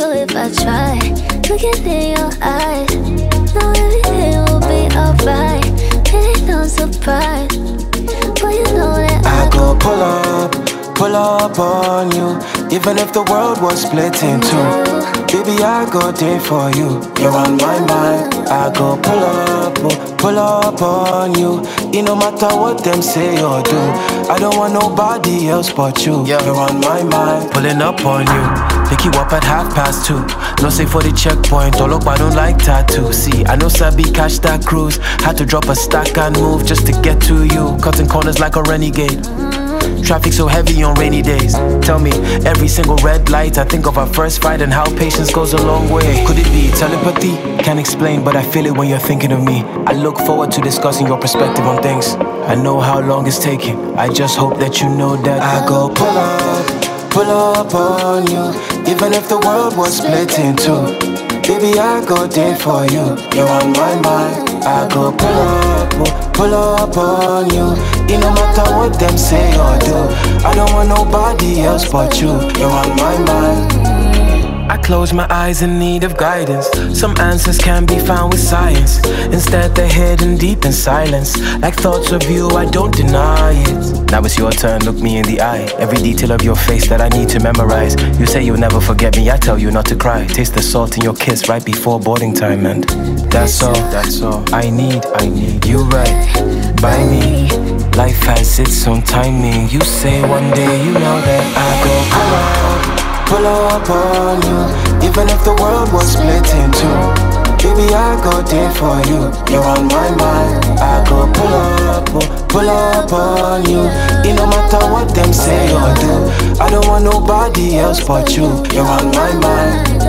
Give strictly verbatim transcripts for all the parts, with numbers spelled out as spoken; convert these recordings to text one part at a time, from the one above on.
if I try. Looking in your eyes, know everything will be alright. It ain't no surprise, but you know that I, I go pull up, pull up on you. Even if the world was split in two, baby, I go there for you. You're on my mind. I go pull up, pull up on you. It no matter what them say or do, I don't want nobody else but you. You're on my mind. Pulling up on you. Pick you up at half past two. No say for the checkpoint. All up, I don't like tattoo. See, I know Sabi catch that cruise. Had to drop a stack and move just to get to you. Cutting corners like a renegade. Traffic so heavy on rainy days. Tell me, every single red light, I think of our first fight and how patience goes a long way. Could it be telepathy? Can't explain, but I feel it when you're thinking of me. I look forward to discussing your perspective on things. I know how long it's taking. I just hope that you know that I go pull up, pull up on you. Even if the world was split in two, baby, I go there for you. You're on my mind. I go pull up, pull up on you. It no matter what them say or do, I don't want nobody else but you. You're on my mind. I close my eyes in need of guidance. Some answers can be found with science. Instead they're hidden deep in silence. Like thoughts of you, I don't deny it. Now it's your turn, look me in the eye. Every detail of your face that I need to memorize. You say you'll never forget me, I tell you not to cry. Taste the salt in your kiss right before boarding time. And that's all, that's all I need, I need you right by me. Life has its own timing. You say one day, you know that I go pull up, pull up on you. Even if the world was split in two, baby, I go there for you. You're on my mind. I go pull up, pull up on you. It no matter what them say or do, I don't want nobody else but you. You're on my mind.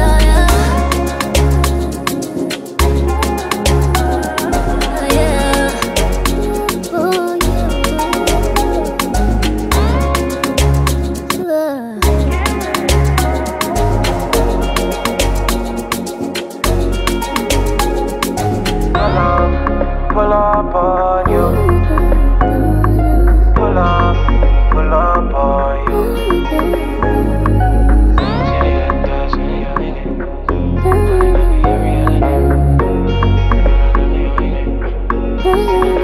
Pull up on you. Pull up, pull up on you.